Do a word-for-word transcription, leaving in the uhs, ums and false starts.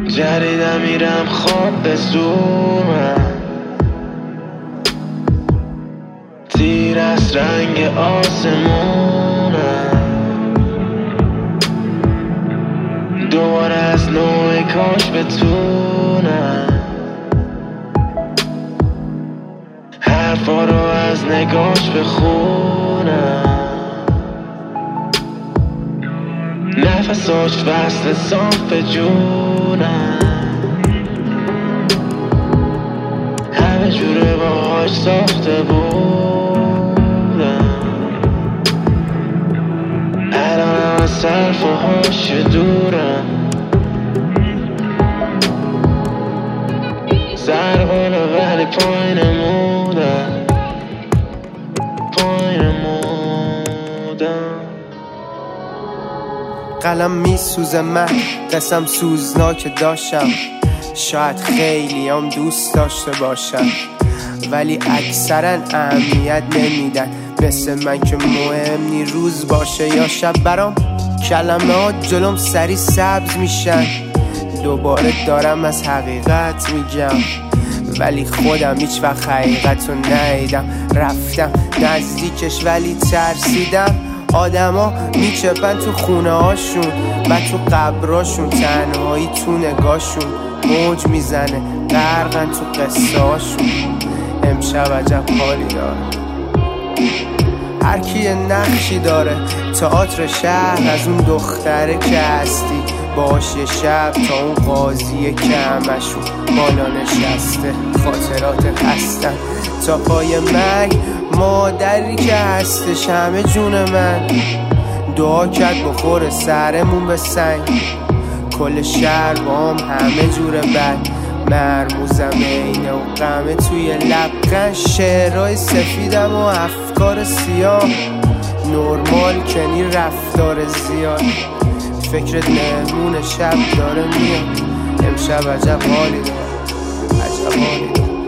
جریدم میرم خواب به زومم، تیر از رنگ آسمونم، دوباره از نوع کاش بتونم حرفا رو از نگاش بخونم، نفساش وصل صاف به جونم، همه جوره باهاش ساخته بودم، الان از صرف و هاش دورم، سر بالا ولی پایین مودم، پایین مودم. قلم میسوزه من قسم سوزناک داشتم، شاید خیلی هم دوست داشته باشم ولی اکثرا اهمیت نمیدن، مثل من که مهم نی روز باشه یا شب. برام کلمه ها جلوم سری سبز میشن، دوباره دارم از حقیقت میگم ولی خودم هیچ وقت حقیقت رو ندیدم. رفتم نزدیکش ولی ترسیدم، آدما میچپن تو خونه هاشون و تو قبراشون، تنهایی تو نگاشون موج میزنه، غرقن تو قصه هاشون. امشب عجب حالی داره، هر کی یه نقشی داره، تئاتر شهر از اون دختره که هستی باش یه شب تا اون قاضیه که همشون بالا نشسته، خاطرات هستن تا پای مرگ، مادری که هستش همه جون من، دعا کرد بخوره سرمون به سنگ، کل شهر با هم همه جوره بد، مرموزم اینه و غمه توی لبخند، شعرهای سفیدم و افکار سیاه، نرمال کنی رفتار زیاد، فکرت مهمون شب داره میاد. امشب عجب حالی داره، عجب حالی داره.